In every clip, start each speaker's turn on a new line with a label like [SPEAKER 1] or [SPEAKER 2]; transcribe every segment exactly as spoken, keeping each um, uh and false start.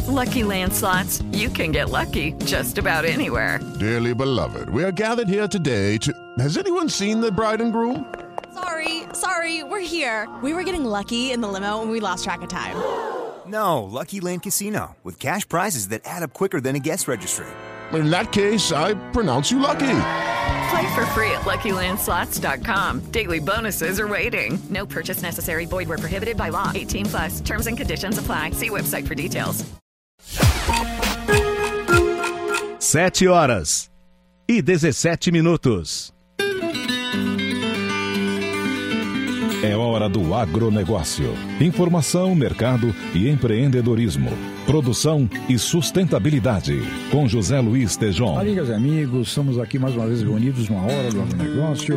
[SPEAKER 1] Lucky Land Slots, you can get lucky just about anywhere.
[SPEAKER 2] Dearly beloved, we are gathered here today to... Has anyone seen the bride and groom?
[SPEAKER 3] Sorry, sorry, we're here. We were getting lucky in the limo and we lost track of time.
[SPEAKER 4] No, Lucky Land Casino, with cash prizes that add up quicker than a guest registry.
[SPEAKER 2] In that case, I pronounce you lucky.
[SPEAKER 1] Play for free at Lucky Land Slots dot com. Daily bonuses are waiting. No purchase necessary. Void where prohibited by law. eighteen plus. Terms and conditions apply. See website for details.
[SPEAKER 5] Sete horas e dezessete minutos.
[SPEAKER 6] É hora do agronegócio. Informação, mercado e empreendedorismo. Produção e sustentabilidade. Com José Luiz Tejon.
[SPEAKER 7] Amigas e amigos, estamos aqui mais uma vez reunidos numa hora do agronegócio.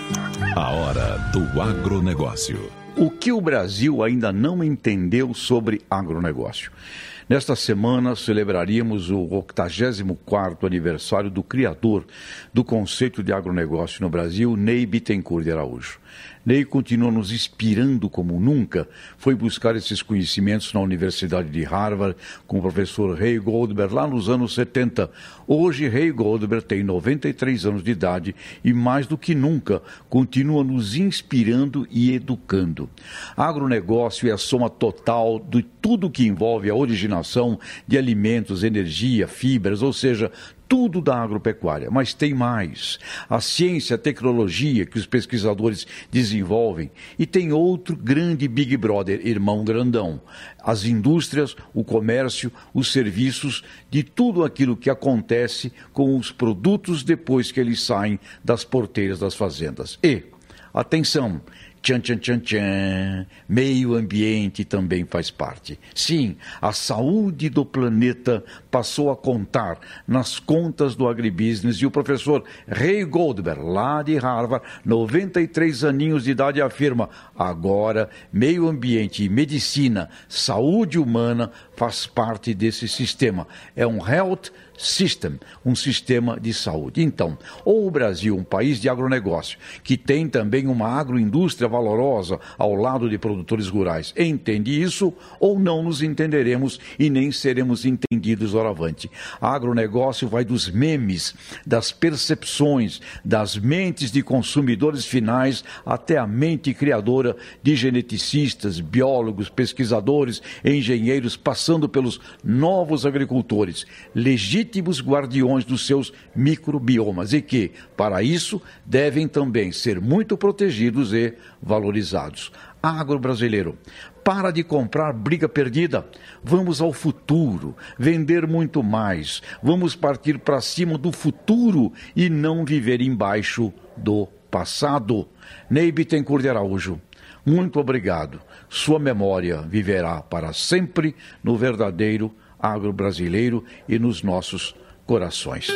[SPEAKER 6] A hora do agronegócio.
[SPEAKER 8] O que o Brasil ainda não entendeu sobre agronegócio? Nesta semana, celebraríamos o octagésimo quarto aniversário do criador do conceito de agronegócio no Brasil, Ney Bittencourt de Araújo. Ney continua nos inspirando como nunca, foi buscar esses conhecimentos na Universidade de Harvard com o professor Ray Goldberg lá nos anos setenta. Hoje, Ray Goldberg tem noventa e três anos de idade e, mais do que nunca, continua nos inspirando e educando. Agronegócio é a soma total de tudo que envolve a originação de alimentos, energia, fibras, ou seja, tudo da agropecuária, mas tem mais. A ciência, a tecnologia que os pesquisadores desenvolvem e tem outro grande Big Brother, irmão grandão. As indústrias, o comércio, os serviços, de tudo aquilo que acontece com os produtos depois que eles saem das porteiras das fazendas. E, atenção, tchan, tchan, tchan, tchan, meio ambiente também faz parte. Sim, a saúde do planeta passou a contar nas contas do agribusiness e o professor Ray Goldberg, lá de Harvard, noventa e três aninhos de idade, afirma: agora, meio ambiente e medicina, saúde humana faz parte desse sistema. É um health system, um sistema de saúde. Então, ou o Brasil, um país de agronegócio, que tem também uma agroindústria valorosa ao lado de produtores rurais, entende isso, ou não nos entenderemos e nem seremos entendidos doravante. Agronegócio vai dos memes, das percepções, das mentes de consumidores finais até a mente criadora de geneticistas, biólogos, pesquisadores, engenheiros, passando pelos novos agricultores, legítimos legítimos guardiões dos seus microbiomas e que, para isso, devem também ser muito protegidos e valorizados. Agro brasileiro, para de comprar briga perdida. Vamos ao futuro, vender muito mais. Vamos partir para cima do futuro e não viver embaixo do passado. Ney Bittencourt de Araújo, muito obrigado. Sua memória viverá para sempre no verdadeiro agro brasileiro e nos nossos corações.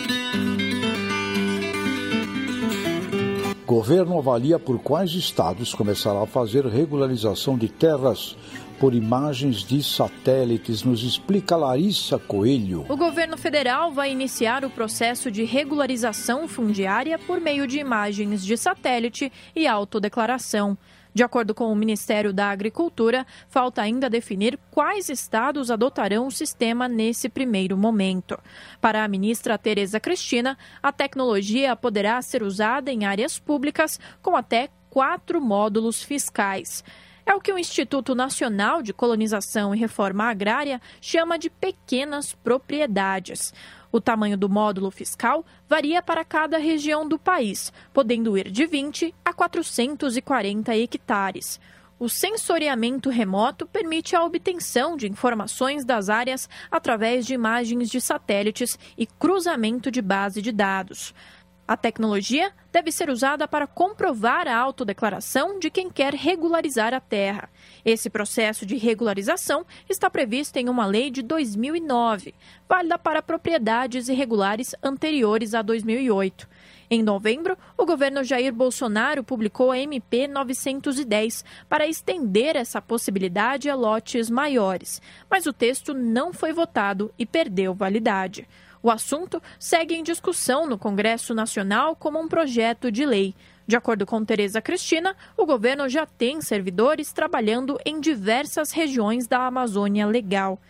[SPEAKER 7] Governo avalia por quais estados começará a fazer regularização de terras por imagens de satélites, nos explica Larissa Coelho.
[SPEAKER 9] O governo federal vai iniciar o processo de regularização fundiária por meio de imagens de satélite e autodeclaração. De acordo com o Ministério da Agricultura, falta ainda definir quais estados adotarão o sistema nesse primeiro momento. Para a ministra Tereza Cristina, a tecnologia poderá ser usada em áreas públicas com até quatro módulos fiscais. É o que o Instituto Nacional de Colonização e Reforma Agrária chama de pequenas propriedades. O tamanho do módulo fiscal varia para cada região do país, podendo ir de vinte a quatrocentos e quarenta hectares. O sensoriamento remoto permite a obtenção de informações das áreas através de imagens de satélites e cruzamento de base de dados. A tecnologia deve ser usada para comprovar a autodeclaração de quem quer regularizar a terra. Esse processo de regularização está previsto em uma lei de dois mil e nove, válida para propriedades irregulares anteriores a dois mil e oito. Em novembro, o governo Jair Bolsonaro publicou a M P novecentos e dez para estender essa possibilidade a lotes maiores, mas o texto não foi votado e perdeu validade. O assunto segue em discussão no Congresso Nacional como um projeto de lei. De acordo com Tereza Cristina, o governo já tem servidores trabalhando em diversas regiões da Amazônia Legal.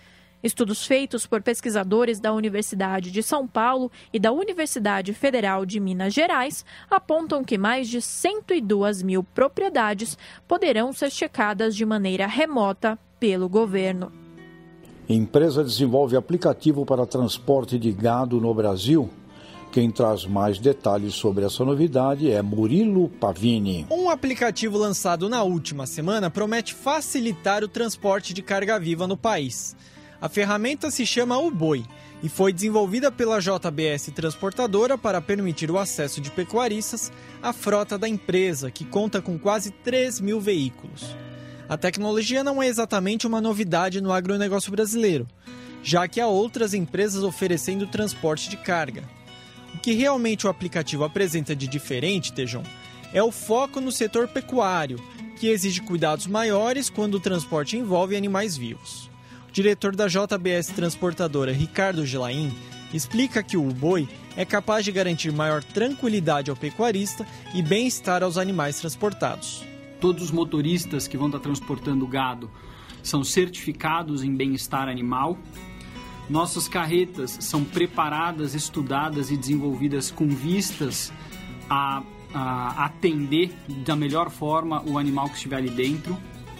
[SPEAKER 9] Estudos feitos por pesquisadores da Universidade de São Paulo e da Universidade Federal de Minas Gerais apontam que mais de cento e duas mil propriedades poderão ser checadas de maneira remota pelo governo.
[SPEAKER 7] Empresa desenvolve aplicativo para transporte de gado no Brasil. Quem traz mais detalhes sobre essa novidade é Murilo Pavini.
[SPEAKER 10] Um aplicativo lançado na última semana promete facilitar o transporte de carga viva no país. A ferramenta se chama Uboi e foi desenvolvida pela J B S Transportadora para permitir o acesso de pecuaristas à frota da empresa, que conta com quase três mil veículos. A tecnologia não é exatamente uma novidade no agronegócio brasileiro, já que há outras empresas oferecendo transporte de carga. O que realmente o aplicativo apresenta de diferente, Tejon, é o foco no setor pecuário, que exige cuidados maiores quando o transporte envolve animais vivos. O diretor da J B S Transportadora, Ricardo Gelain, explica que o Uboi é capaz de garantir maior tranquilidade ao pecuarista e bem-estar aos animais transportados.
[SPEAKER 11] Todos os motoristas que vão estar transportando gado são certificados em bem-estar animal. Nossas carretas são preparadas, estudadas e desenvolvidas com vistas a, a atender da melhor forma o animal que estiver ali dentro.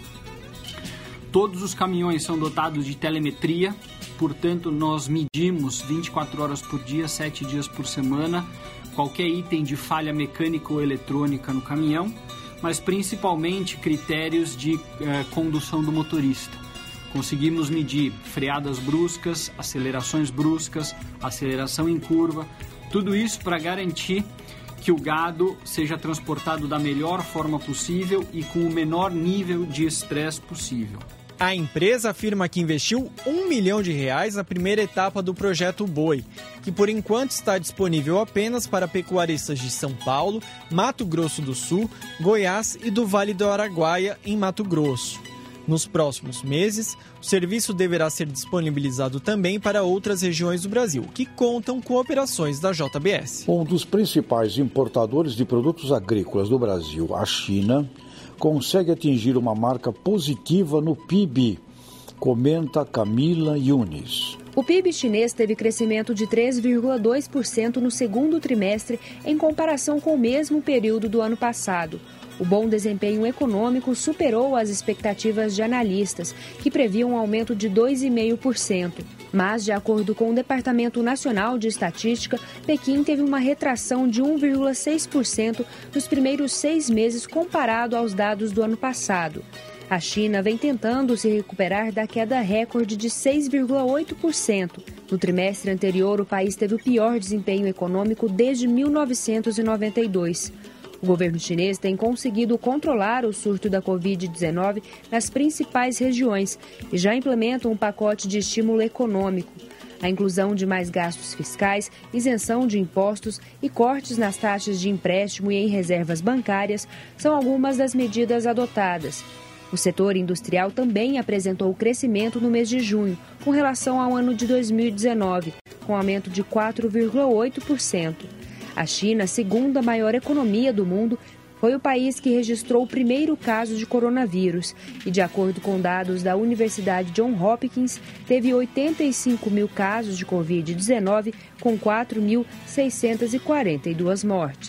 [SPEAKER 11] Todos os caminhões são dotados de telemetria, portanto nós medimos vinte e quatro horas por dia, sete dias por semana, qualquer item de falha mecânica ou eletrônica no caminhão, mas principalmente critérios de eh, condução do motorista. Conseguimos medir freadas bruscas, acelerações bruscas, aceleração em curva, tudo isso para garantir que o gado seja transportado da melhor forma possível e com o menor nível de estresse possível.
[SPEAKER 10] A empresa afirma que investiu um milhão de reais na primeira etapa do projeto Boi, que por enquanto está disponível apenas para pecuaristas de São Paulo, Mato Grosso do Sul, Goiás e do Vale do Araguaia, em Mato Grosso. Nos próximos meses, o serviço deverá ser disponibilizado também para outras regiões do Brasil, que contam com operações da J B S.
[SPEAKER 7] Um dos principais importadores de produtos agrícolas do Brasil, a China, consegue atingir uma marca positiva no P I B, comenta Camila Yunis.
[SPEAKER 12] O P I B chinês teve crescimento de três vírgula dois por cento no segundo trimestre em comparação com o mesmo período do ano passado. O bom desempenho econômico superou as expectativas de analistas, que previam um aumento de dois vírgula cinco por cento. Mas, de acordo com o Departamento Nacional de Estatística, Pequim teve uma retração de um vírgula seis por cento nos primeiros seis meses comparado aos dados do ano passado. A China vem tentando se recuperar da queda recorde de seis vírgula oito por cento. No trimestre anterior, o país teve o pior desempenho econômico desde mil novecentos e noventa e dois. O governo chinês tem conseguido controlar o surto da covid dezenove nas principais regiões e já implementa um pacote de estímulo econômico. A inclusão de mais gastos fiscais, isenção de impostos e cortes nas taxas de empréstimo e em reservas bancárias são algumas das medidas adotadas. O setor industrial também apresentou crescimento no mês de junho, com relação ao ano de dois mil e dezenove, com aumento de quatro vírgula oito por cento. A China, segunda maior economia do mundo, foi o país que registrou o primeiro caso de coronavírus e, de acordo com dados da Universidade Johns Hopkins, teve oitenta e cinco mil casos de covid dezenove, com quatro mil seiscentas e quarenta e duas mortes.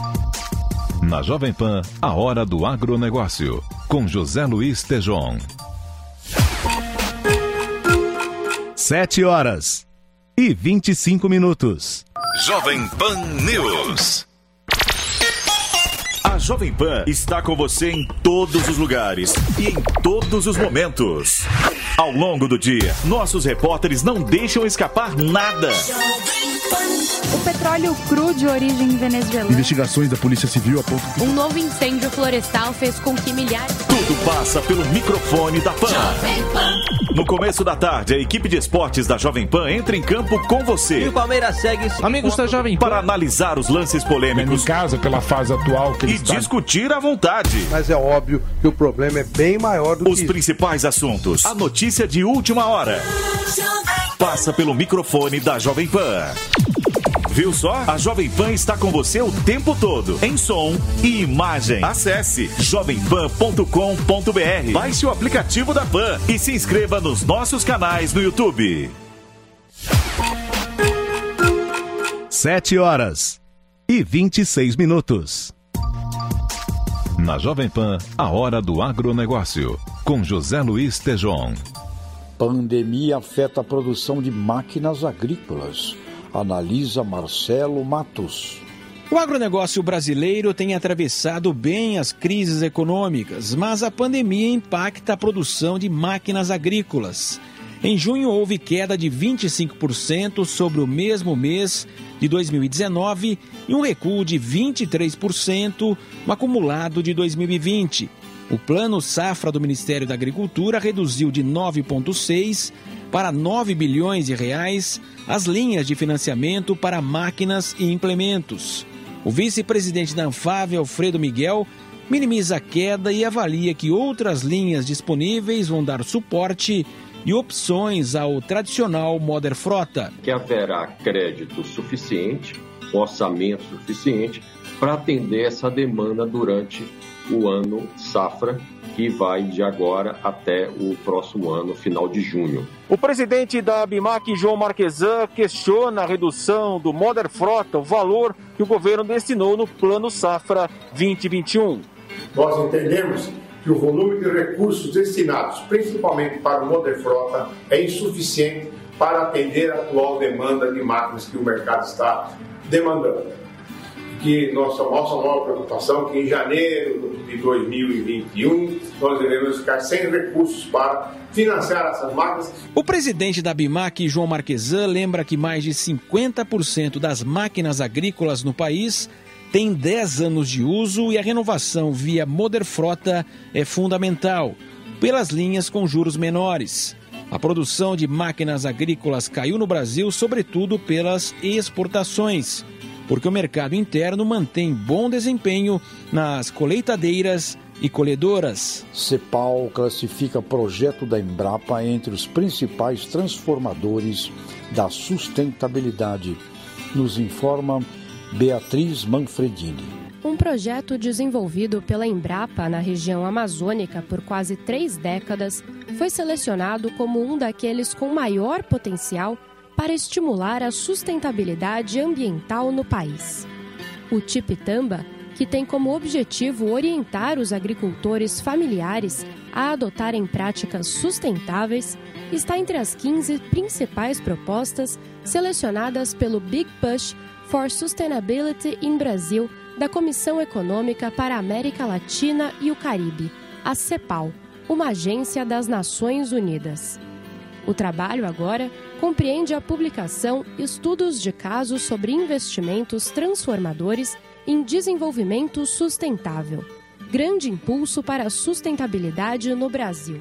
[SPEAKER 6] Na Jovem Pan, a hora do agronegócio, com José Luiz Tejon.
[SPEAKER 5] Sete horas e vinte e cinco minutos.
[SPEAKER 13] Jovem Pan News.
[SPEAKER 14] A Jovem Pan está com você em todos os lugares e em todos os momentos. Ao longo do dia, nossos repórteres não deixam escapar nada.
[SPEAKER 15] O petróleo cru de origem venezuelana.
[SPEAKER 2] Investigações da Polícia Civil apontam que
[SPEAKER 15] um novo incêndio florestal fez com que milhares...
[SPEAKER 14] Tudo passa pelo microfone da Pan. No começo da tarde, a equipe de esportes da Jovem Pan entra em campo com você.
[SPEAKER 16] E o Palmeiras segue...
[SPEAKER 14] Amigos da Jovem Pan. Para analisar os lances polêmicos.
[SPEAKER 2] Em casa, pela fase atual que
[SPEAKER 14] E está... discutir à vontade.
[SPEAKER 17] Mas é óbvio que o problema é bem maior do
[SPEAKER 14] os que... Os principais assuntos. A notícia de última hora. Passa pelo microfone da Jovem Pan. Viu só? A Jovem Pan está com você o tempo todo, em som e imagem. Acesse jovem pan ponto com ponto b r, baixe o aplicativo da Pan e se inscreva nos nossos canais no YouTube.
[SPEAKER 5] Sete horas e vinte e seis minutos.
[SPEAKER 6] Na Jovem Pan, a hora do agronegócio, com José Luiz Tejon.
[SPEAKER 7] Pandemia afeta a produção de máquinas agrícolas. Analisa Marcelo Matos.
[SPEAKER 16] O agronegócio brasileiro tem atravessado bem as crises econômicas, mas a pandemia impacta a produção de máquinas agrícolas. Em junho, houve queda de vinte e cinco por cento sobre o mesmo mês de dois mil e dezenove e um recuo de vinte e três por cento no acumulado de dois mil e vinte. O Plano Safra do Ministério da Agricultura reduziu de nove vírgula seis para nove bilhões de reais as linhas de financiamento para máquinas e implementos. O vice-presidente da Anfave, Alfredo Miguel, minimiza a queda e avalia que outras linhas disponíveis vão dar suporte e opções ao tradicional Moder Frota.
[SPEAKER 18] Que haverá crédito suficiente, orçamento suficiente para atender essa demanda durante o ano safra, que vai de agora até o próximo ano, final de junho.
[SPEAKER 16] O presidente da ABIMAQ, João Marquesan, questiona a redução do Moder Frota, o valor que o governo destinou no Plano Safra vinte e vinte e um.
[SPEAKER 19] Nós entendemos que o volume de recursos destinados, principalmente para o Moder Frota, é insuficiente para atender a atual demanda de máquinas que o mercado está demandando. Que nossa, nossa nova preocupação é que em janeiro de dois mil e vinte e um nós devemos ficar sem recursos para financiar essas máquinas.
[SPEAKER 16] O presidente da ABIMAQ, João Marquesan, lembra que mais de cinquenta por cento das máquinas agrícolas no país tem dez anos de uso e a renovação via Moder Frota é fundamental, pelas linhas com juros menores. A produção de máquinas agrícolas caiu no Brasil, sobretudo pelas exportações, porque o mercado interno mantém bom desempenho nas colheitadeiras e colhedoras.
[SPEAKER 7] CEPAL classifica projeto da Embrapa entre os principais transformadores da sustentabilidade. Nos informa Beatriz Manfredini.
[SPEAKER 20] Um projeto desenvolvido pela Embrapa na região amazônica por quase três décadas foi selecionado como um daqueles com maior potencial para estimular a sustentabilidade ambiental no país. O Tipitamba, que tem como objetivo orientar os agricultores familiares a adotarem práticas sustentáveis, está entre as quinze principais propostas selecionadas pelo Big Push for Sustainability in Brazil da Comissão Econômica para a América Latina e o Caribe, a CEPAL, uma agência das Nações Unidas. O trabalho agora compreende a publicação estudos de casos sobre investimentos transformadores em desenvolvimento sustentável. Grande impulso para a sustentabilidade no Brasil.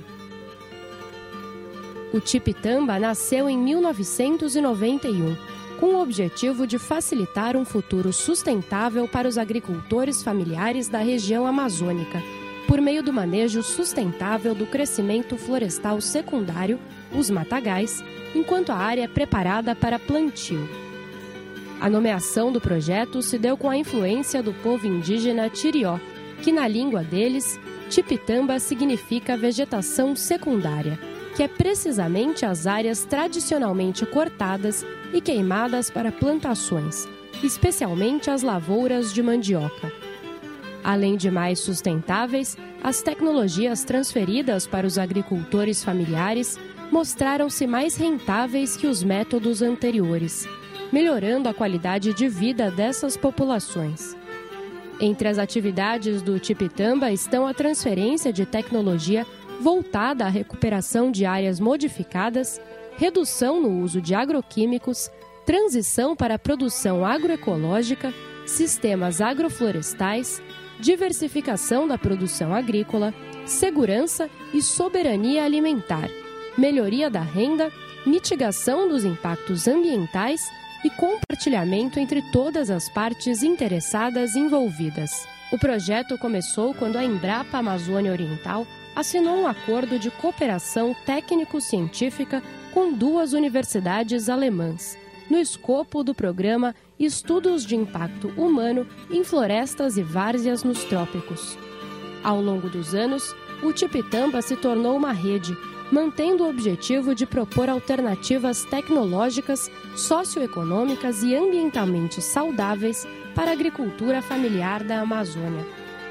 [SPEAKER 20] O Tipitamba nasceu em mil novecentos e noventa e um, com o objetivo de facilitar um futuro sustentável para os agricultores familiares da região amazônica, por meio do manejo sustentável do crescimento florestal secundário, os matagais, enquanto a área é preparada para plantio. A nomeação do projeto se deu com a influência do povo indígena Tirió, que na língua deles, Tipitamba significa vegetação secundária, que é precisamente as áreas tradicionalmente cortadas e queimadas para plantações, especialmente as lavouras de mandioca. Além de mais sustentáveis, as tecnologias transferidas para os agricultores familiares mostraram-se mais rentáveis que os métodos anteriores, melhorando a qualidade de vida dessas populações. Entre as atividades do Tipitamba estão a transferência de tecnologia voltada à recuperação de áreas modificadas, redução no uso de agroquímicos, transição para a produção agroecológica, sistemas agroflorestais, diversificação da produção agrícola, segurança e soberania alimentar, melhoria da renda, mitigação dos impactos ambientais e compartilhamento entre todas as partes interessadas envolvidas. O projeto começou quando a Embrapa Amazônia Oriental assinou um acordo de cooperação técnico-científica com duas universidades alemãs, no escopo do programa Estudos de Impacto Humano em Florestas e Várzeas nos Trópicos. Ao longo dos anos, o Tipitamba se tornou uma rede, mantendo o objetivo de propor alternativas tecnológicas, socioeconômicas e ambientalmente saudáveis para a agricultura familiar da Amazônia.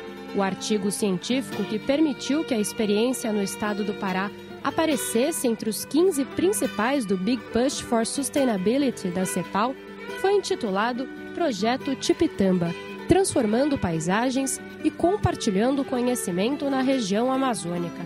[SPEAKER 20] O artigo científico que permitiu que a experiência no estado do Pará aparecesse entre os quinze principais do Big Push for Sustainability da CEPAL foi intitulado Projeto Tipitamba, transformando paisagens e compartilhando conhecimento na região amazônica.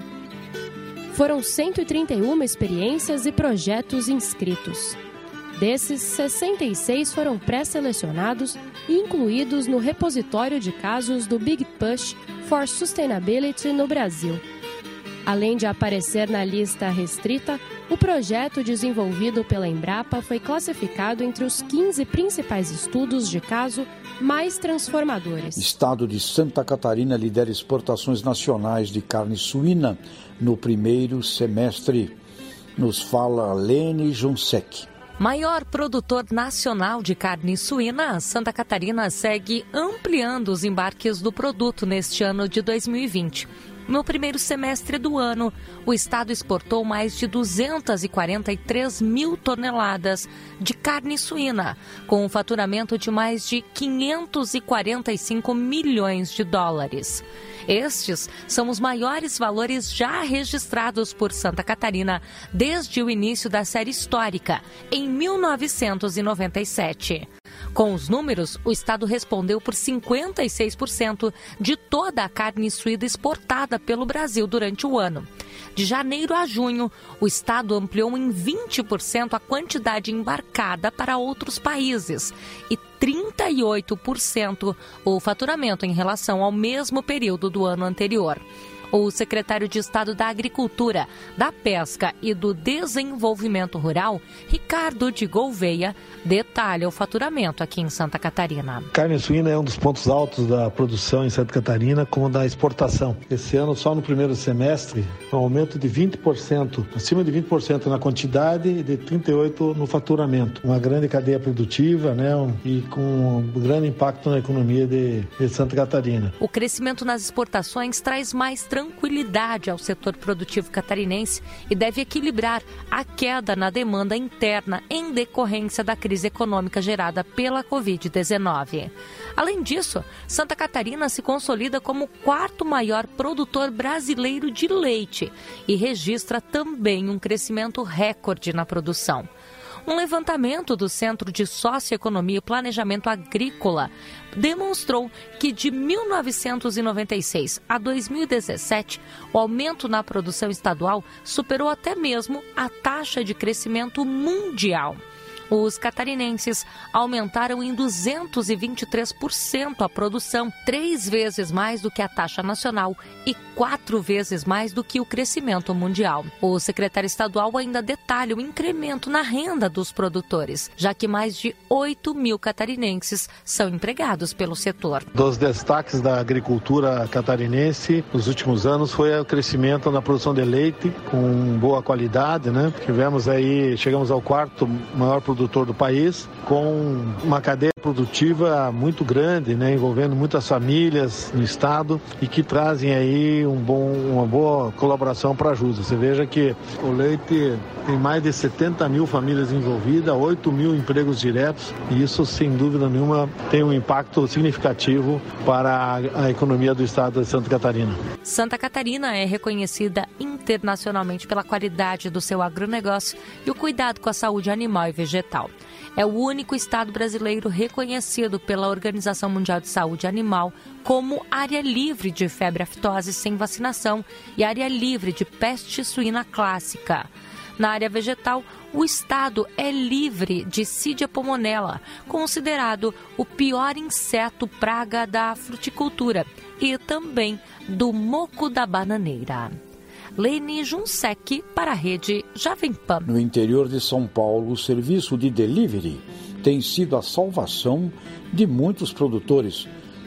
[SPEAKER 20] Foram cento e trinta e uma experiências e projetos inscritos. Desses, sessenta e seis foram pré-selecionados e incluídos no repositório de casos do Big Push for Sustainability no Brasil. Além de aparecer na lista restrita, o projeto desenvolvido pela Embrapa foi classificado entre os quinze principais estudos de caso mais transformadores.
[SPEAKER 7] Estado de Santa Catarina lidera exportações nacionais de carne suína no primeiro semestre. Nos fala Lene Junsec.
[SPEAKER 21] Maior produtor nacional de carne suína, Santa Catarina segue ampliando os embarques do produto neste ano de dois mil e vinte. No primeiro semestre do ano, o estado exportou mais de duzentas e quarenta e três mil toneladas de carne suína, com um faturamento de mais de quinhentos e quarenta e cinco milhões de dólares. Estes são os maiores valores já registrados por Santa Catarina desde o início da série histórica, em mil novecentos e noventa e sete. Com os números, o estado respondeu por cinquenta e seis por cento de toda a carne suína exportada pelo Brasil durante o ano. De janeiro a junho, o estado ampliou em vinte por cento a quantidade embarcada para outros países e trinta e oito por cento o faturamento em relação ao mesmo período do ano anterior. O secretário de Estado da Agricultura, da Pesca e do Desenvolvimento Rural, Ricardo de Gouveia, detalha o faturamento aqui em Santa Catarina.
[SPEAKER 17] Carne suína é um dos pontos altos da produção em Santa Catarina, como da exportação. Esse ano, só no primeiro semestre, um aumento de vinte por cento, acima de vinte por cento na quantidade e de trinta e oito por cento no faturamento. Uma grande cadeia produtiva, né, e com um grande impacto na economia de, de Santa Catarina.
[SPEAKER 21] O crescimento nas exportações traz mais tranquilidade ao setor produtivo catarinense e deve equilibrar a queda na demanda interna em decorrência da crise econômica gerada pela covid dezenove. Além disso, Santa Catarina se consolida como o quarto maior produtor brasileiro de leite e registra também um crescimento recorde na produção. Um levantamento do Centro de Socioeconomia e Planejamento Agrícola demonstrou que de mil novecentos e noventa e seis a dois mil e dezessete, o aumento na produção estadual superou até mesmo a taxa de crescimento mundial. Os catarinenses aumentaram em duzentos e vinte e três por cento a produção, três vezes mais do que a taxa nacional e quatro vezes mais do que o crescimento mundial. O secretário estadual ainda detalha o incremento na renda dos produtores, já que mais de oito mil catarinenses são empregados pelo setor.
[SPEAKER 17] Dos destaques da agricultura catarinense nos últimos anos foi o crescimento na produção de leite com boa qualidade, né? Tivemos aí, chegamos ao quarto maior produtor produtor do país, com uma cadeia produtiva muito grande, né, envolvendo muitas famílias no estado e que trazem aí um bom, uma boa colaboração para a ajuda. Você veja que o leite tem mais de setenta mil famílias envolvidas, oito mil empregos diretos e isso, sem dúvida nenhuma, tem um impacto significativo para a economia do estado de Santa Catarina.
[SPEAKER 21] Santa Catarina é reconhecida internacionalmente pela qualidade do seu agronegócio e o cuidado com a saúde animal e vegetal. É o único estado brasileiro reconhecido pela Organização Mundial de Saúde Animal como área livre de febre aftosa sem vacinação e área livre de peste suína clássica. Na área vegetal, o estado é livre de Cydia pomonella, considerado o pior inseto praga da fruticultura, e também do moco da bananeira. Lene Junsec para a rede Jovem Pan.
[SPEAKER 7] No interior de São Paulo, o serviço de delivery tem sido a salvação de muitos produtores,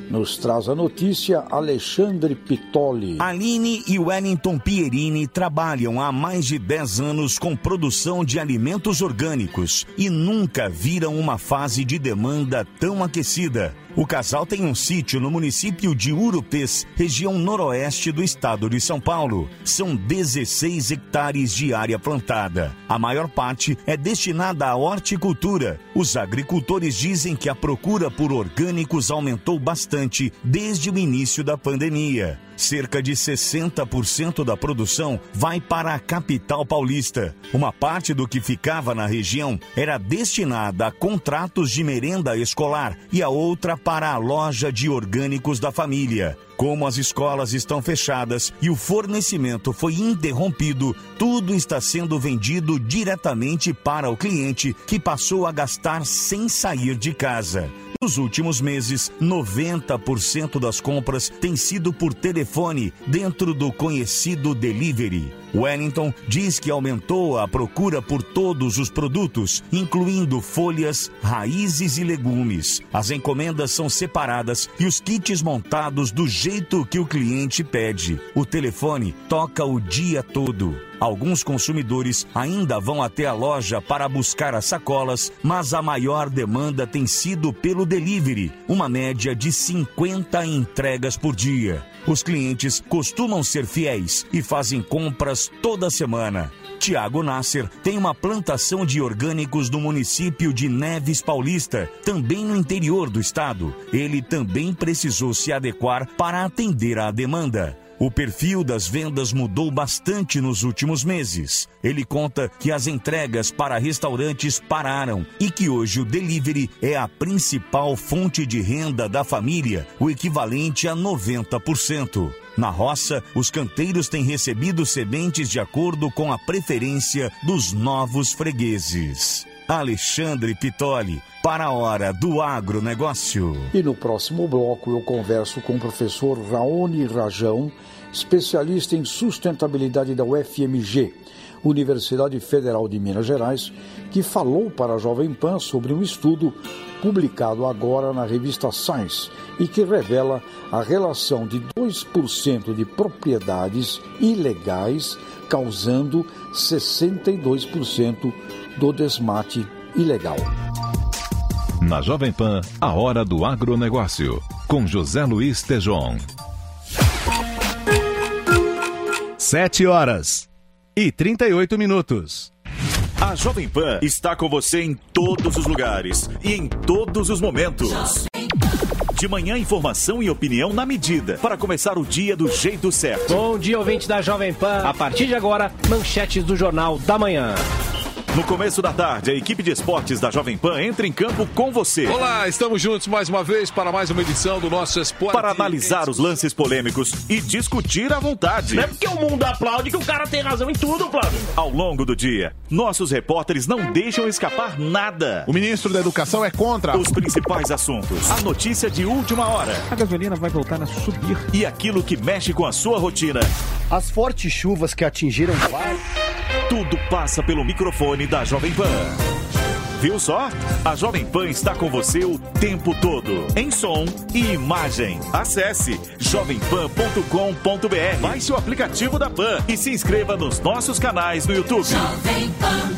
[SPEAKER 7] Nos traz a notícia Alexandre Pitoli.
[SPEAKER 3] Aline e Wellington Pierini trabalham há mais de dez anos com produção de alimentos orgânicos e nunca viram uma fase de demanda tão aquecida. O casal tem um sítio no município de Urupês, região noroeste do estado de São Paulo. São dezesseis hectares de área plantada. A maior parte é destinada à horticultura. Os agricultores dizem que a procura por orgânicos aumentou bastante desde o início da pandemia. Cerca de sessenta por cento da produção vai para a capital paulista. Uma parte do que ficava na região era destinada a contratos de merenda escolar e a outra para a loja de orgânicos da família. Como as escolas estão fechadas e o fornecimento foi interrompido, tudo está sendo vendido diretamente para o cliente, que passou a gastar sem sair de casa. Nos últimos meses, noventa por cento das compras têm sido por telefone, dentro do conhecido delivery. Wellington diz que aumentou a procura por todos os produtos, incluindo folhas, raízes e legumes. As encomendas são separadas e os kits montados do jeito que o cliente pede. O telefone toca o dia todo. Alguns consumidores ainda vão até a loja para buscar as sacolas, mas a maior demanda tem sido pelo delivery, uma média de cinquenta entregas por dia. Os clientes costumam ser fiéis e fazem compras toda semana. Tiago Nasser tem uma plantação de orgânicos no município de Neves Paulista, também no interior do estado. Ele também precisou se adequar para atender à demanda. O perfil das vendas mudou bastante nos últimos meses. Ele conta que as entregas para restaurantes pararam e que hoje o delivery é a principal fonte de renda da família, o equivalente a noventa por cento. Na roça, os canteiros têm recebido sementes de acordo com a preferência dos novos fregueses. Alexandre Pitoli, para a Hora do Agronegócio.
[SPEAKER 7] E no próximo bloco eu converso com o professor Raoni Rajão, especialista em sustentabilidade da U F M G, Universidade Federal de Minas Gerais, que falou para a Jovem Pan sobre um estudo publicado agora na revista Science e que revela a relação de dois por cento de propriedades ilegais causando sessenta e dois por cento do desmate ilegal.
[SPEAKER 6] Na Jovem Pan, a Hora do Agronegócio, com José Luiz Tejon.
[SPEAKER 5] Sete horas e trinta e oito minutos.
[SPEAKER 14] A Jovem Pan está com você em todos os lugares e em todos os momentos. De manhã, informação e opinião na medida, para começar o dia do jeito certo.
[SPEAKER 22] Bom dia, ouvintes da Jovem Pan. A partir de agora, manchetes do Jornal da Manhã.
[SPEAKER 14] No começo da tarde, a equipe de esportes da Jovem Pan entra em campo com você.
[SPEAKER 23] Olá, estamos juntos mais uma vez para mais uma edição do nosso Esporte.
[SPEAKER 14] Para analisar os lances polêmicos e discutir à vontade.
[SPEAKER 22] Não é porque o mundo aplaude que o cara tem razão em tudo, Flávio.
[SPEAKER 14] Ao longo do dia, nossos repórteres não deixam escapar nada.
[SPEAKER 2] O ministro da Educação é contra
[SPEAKER 14] os principais assuntos. A notícia de última hora.
[SPEAKER 16] A gasolina vai voltar a subir.
[SPEAKER 14] E aquilo que mexe com a sua rotina.
[SPEAKER 24] As fortes chuvas que atingiram vários...
[SPEAKER 14] Tudo passa pelo microfone da Jovem Pan. Viu só? A Jovem Pan está com você o tempo todo, em som e imagem. Acesse jovem pan ponto com ponto b r, baixe o aplicativo da Pan e se inscreva nos nossos canais no YouTube. Jovem Pan.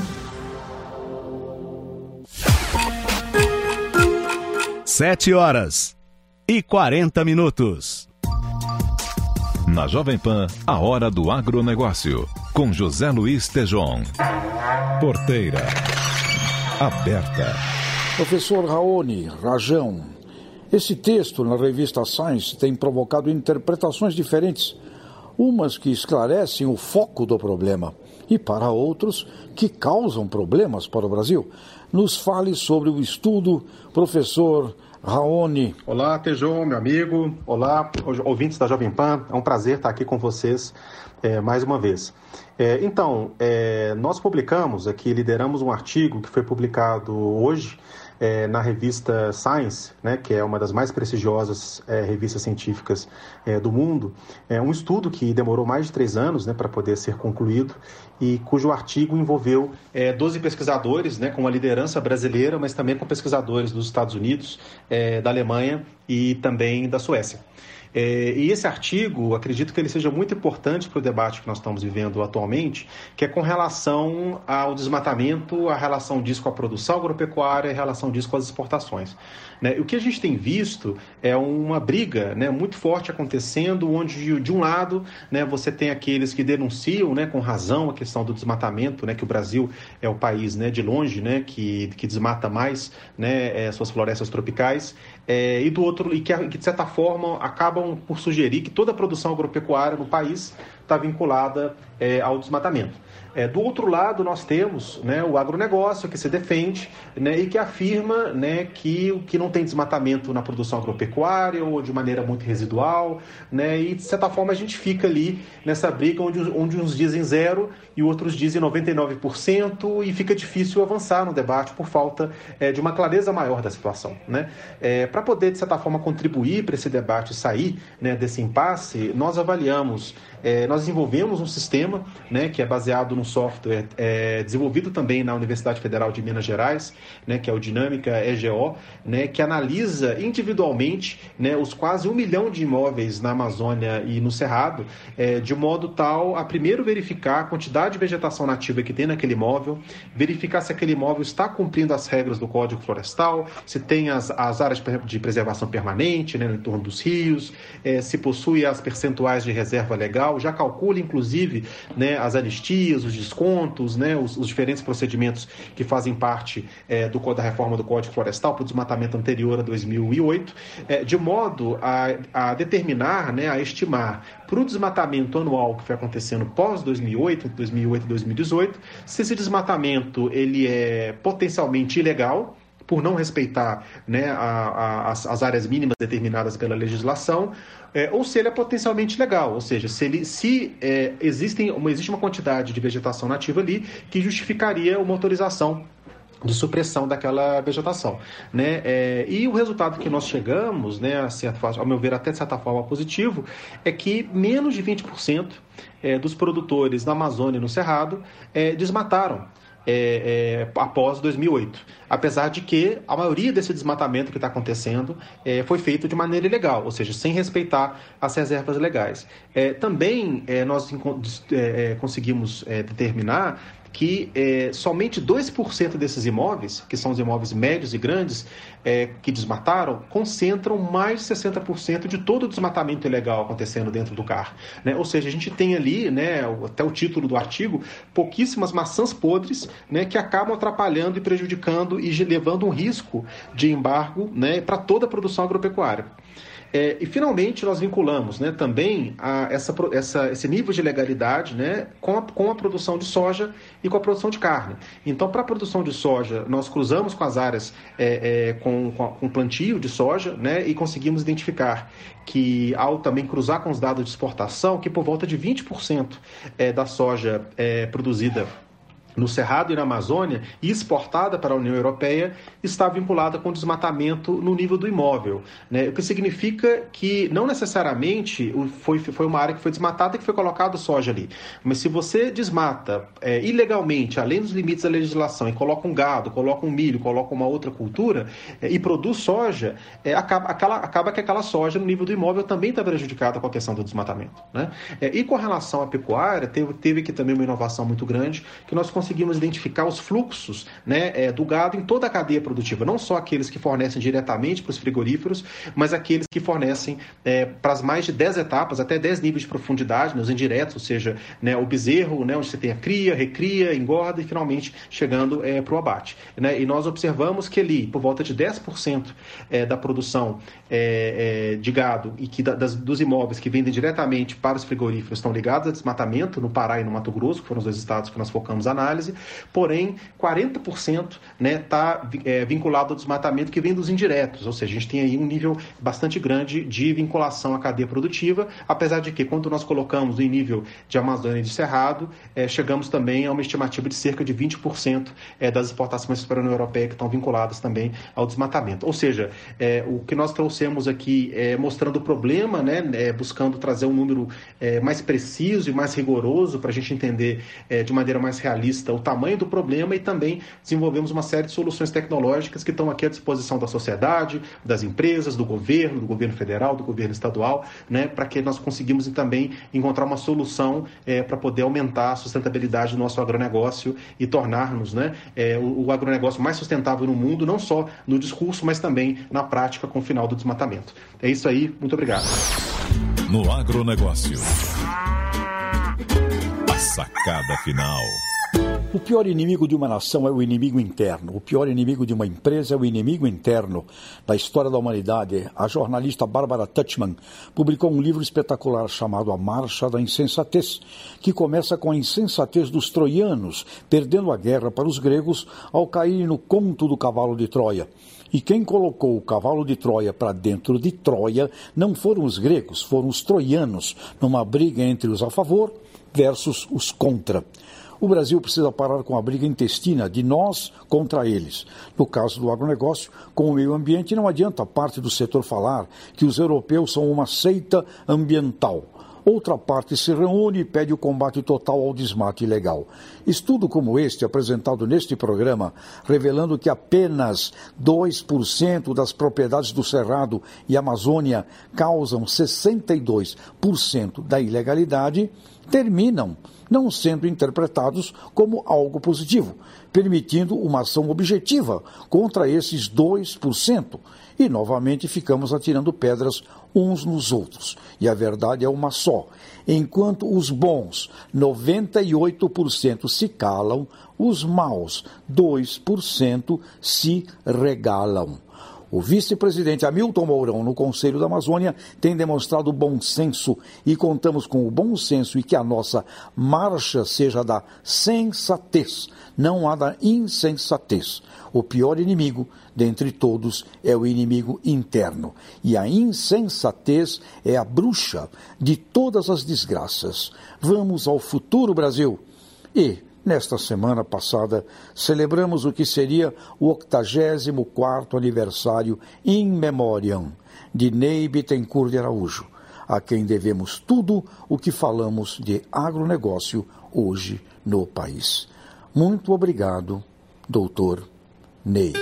[SPEAKER 5] Sete horas e quarenta minutos.
[SPEAKER 6] Na Jovem Pan, a Hora do Agronegócio, com José Luiz Tejon. Porteira aberta.
[SPEAKER 7] Professor Raoni Rajão, esse texto na revista Science tem provocado interpretações diferentes, umas que esclarecem o foco do problema e para outros que causam problemas para o Brasil. Nos fale sobre o estudo, professor Raoni.
[SPEAKER 25] Olá, Tejon, meu amigo. Olá, ouvintes da Jovem Pan. É um prazer estar aqui com vocês é, mais uma vez. É, então, é, nós publicamos aqui, lideramos um artigo que foi publicado hoje é, na revista Science, né, que é uma das mais prestigiosas é, revistas científicas é, do mundo, é um estudo que demorou mais de três anos, né, para poder ser concluído e cujo artigo envolveu é, doze pesquisadores, né, com a liderança brasileira, mas também com pesquisadores dos Estados Unidos, é, da Alemanha e também da Suécia. É, e esse artigo, acredito que ele seja muito importante para o debate que nós estamos vivendo atualmente, que é com relação ao desmatamento, a relação disso com a produção agropecuária e a relação disso com as exportações. Né? O que a gente tem visto é uma briga, né, muito forte acontecendo, onde de um lado, né, você tem aqueles que denunciam, né, com razão a questão do desmatamento, né, que o Brasil é o país, né, de longe, né, que, que desmata mais, né, é, suas florestas tropicais, é, e do outro, e que, que de certa forma acabam por sugerir que toda a produção agropecuária no país está vinculada é, ao desmatamento. É, do outro lado, nós temos, né, o agronegócio que se defende, né, e que afirma, né, que, que não tem desmatamento na produção agropecuária ou de maneira muito residual, né, e de certa forma a gente fica ali nessa briga onde, onde uns dizem zero e outros dizem noventa e nove por cento e fica difícil avançar no debate por falta é, de uma clareza maior da situação. Né? É, para poder, de certa forma, contribuir para esse debate sair, né, desse impasse, nós avaliamos, é, nós desenvolvemos um sistema, né, que é baseado no software é, desenvolvido também na Universidade Federal de Minas Gerais, né, que é o Dinâmica E G O, né, que analisa individualmente, né, os quase um milhão de imóveis na Amazônia e no Cerrado, é, de modo tal a primeiro verificar a quantidade de vegetação nativa que tem naquele imóvel, verificar se aquele imóvel está cumprindo as regras do Código Florestal, se tem as, as áreas de preservação permanente, né, no entorno dos rios, é, se possui as percentuais de reserva legal, já calcula inclusive, né, as anistias, os descontos, né, os, os diferentes procedimentos que fazem parte é, do, da reforma do Código Florestal para o desmatamento anterior a dois mil e oito, é, de modo a, a determinar, né, a estimar para o desmatamento anual que foi acontecendo pós dois mil e oito, dois mil e oito e dois mil e dezoito, se esse desmatamento ele é potencialmente ilegal, por não respeitar, né, a, a, as, as áreas mínimas determinadas pela legislação, é, ou se ele é potencialmente legal, ou seja, se, ele, se é, existem, uma, existe uma quantidade de vegetação nativa ali que justificaria uma autorização de supressão daquela vegetação, né? É, e o resultado que nós chegamos, né, a certa, ao meu ver até de certa forma positivo, é que menos de vinte por cento é, dos produtores na Amazônia e no Cerrado é, desmataram É, é, após dois mil e oito, apesar de que a maioria desse desmatamento que está acontecendo é, foi feito de maneira ilegal, ou seja, sem respeitar as reservas legais. É, também é, nós é, conseguimos é, determinar que é, somente dois por cento desses imóveis, que são os imóveis médios e grandes, é, que desmataram, concentram mais de sessenta por cento de todo o desmatamento ilegal acontecendo dentro do C A R. Né? Ou seja, a gente tem ali, né, até o título do artigo, pouquíssimas maçãs podres, né, que acabam atrapalhando e prejudicando e levando um risco de embargo, né, para toda a produção agropecuária. É, e, finalmente, nós vinculamos, né, também a essa, essa, esse nível de legalidade, né, com, a, com a produção de soja e com a produção de carne. Então, para a produção de soja, nós cruzamos com as áreas é, é, com, com, com plantio de soja, né, e conseguimos identificar que, ao também cruzar com os dados de exportação, que por volta de vinte por cento é, da soja é, produzida no Cerrado e na Amazônia e exportada para a União Europeia está vinculada com desmatamento no nível do imóvel, né? O que significa que não necessariamente foi, foi uma área que foi desmatada e que foi colocado soja ali, mas se você desmata é, ilegalmente, além dos limites da legislação, e coloca um gado, coloca um milho, coloca uma outra cultura é, e produz soja, é, acaba, aquela, acaba que aquela soja no nível do imóvel também está prejudicada com a questão do desmatamento, né? É, e com relação à pecuária, teve, teve aqui também uma inovação muito grande, que nós conseguimos identificar os fluxos, né, é, do gado em toda a cadeia produtiva, não só aqueles que fornecem diretamente para os frigoríferos, mas aqueles que fornecem é, para as mais de dez etapas, até dez níveis de profundidade, né, os indiretos, ou seja, né, o bezerro, né, onde você tem a cria, recria, engorda e finalmente chegando é, para o abate. Né? E nós observamos que ali, por volta de dez por cento é, da produção é, é, de gado e que da, das, dos imóveis que vendem diretamente para os frigoríferos estão ligados a desmatamento no Pará e no Mato Grosso, que foram os dois estados que nós focamos a análise. análise, porém quarenta por cento está, né, é, vinculado ao desmatamento que vem dos indiretos, ou seja, a gente tem aí um nível bastante grande de vinculação à cadeia produtiva, apesar de que quando nós colocamos em nível de Amazônia e de Cerrado, é, chegamos também a uma estimativa de cerca de vinte por cento é, das exportações para a União Europeia que estão vinculadas também ao desmatamento. Ou seja, é, o que nós trouxemos aqui é mostrando o problema, né, é, buscando trazer um número é, mais preciso e mais rigoroso para a gente entender é, de maneira mais realista o tamanho do problema, e também desenvolvemos uma série de soluções tecnológicas que estão aqui à disposição da sociedade, das empresas, do governo, do governo federal, do governo estadual, né, para que nós conseguimos também encontrar uma solução é, para poder aumentar a sustentabilidade do nosso agronegócio e tornarmos, né, é, o, o agronegócio mais sustentável no mundo, não só no discurso, mas também na prática com o final do desmatamento. É isso aí, muito obrigado.
[SPEAKER 6] No agronegócio, a sacada final.
[SPEAKER 7] O pior inimigo de uma nação é o inimigo interno. O pior inimigo de uma empresa é o inimigo interno. Da história da humanidade, a jornalista Barbara Tuchman publicou um livro espetacular chamado A Marcha da Insensatez, que começa com a insensatez dos troianos, perdendo a guerra para os gregos ao caírem no conto do cavalo de Troia. E quem colocou o cavalo de Troia para dentro de Troia não foram os gregos, foram os troianos, numa briga entre os a favor versus os contra. O Brasil precisa parar com a briga intestina de nós contra eles. No caso do agronegócio, com o meio ambiente, não adianta parte do setor falar que os europeus são uma seita ambiental. Outra parte se reúne e pede o combate total ao desmate ilegal. Estudo como este, apresentado neste programa, revelando que apenas dois por cento das propriedades do Cerrado e Amazônia causam sessenta e dois por cento da ilegalidade, terminam não sendo interpretados como algo positivo, permitindo uma ação objetiva contra esses dois por cento. E, novamente, ficamos atirando pedras uns nos outros. E a verdade é uma só. Enquanto os bons, noventa e oito por cento se calam, os maus, dois por cento se regalam. O vice-presidente Hamilton Mourão, no Conselho da Amazônia, tem demonstrado bom senso e contamos com o bom senso e que a nossa marcha seja da sensatez, não a da insensatez. O pior inimigo, dentre todos, é o inimigo interno. E a insensatez é a bruxa de todas as desgraças. Vamos ao futuro, Brasil! E nesta semana passada, celebramos o que seria o octagésimo quarto aniversário in memoriam de Ney Bittencourt de Araújo, a quem devemos tudo o que falamos de agronegócio hoje no país. Muito obrigado, doutor Ney.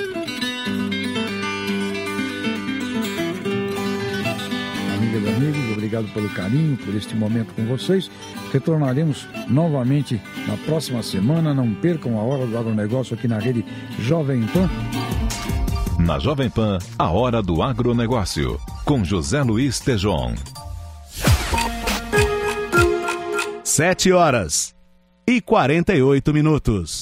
[SPEAKER 1] Amigas e amigos, obrigado pelo carinho, por este momento com vocês. Retornaremos novamente na próxima semana. Não percam a Hora do Agronegócio aqui na rede Jovem Pan.
[SPEAKER 6] Na Jovem Pan, a Hora do Agronegócio, com José Luiz Tejon.
[SPEAKER 5] Sete horas e quarenta e oito minutos.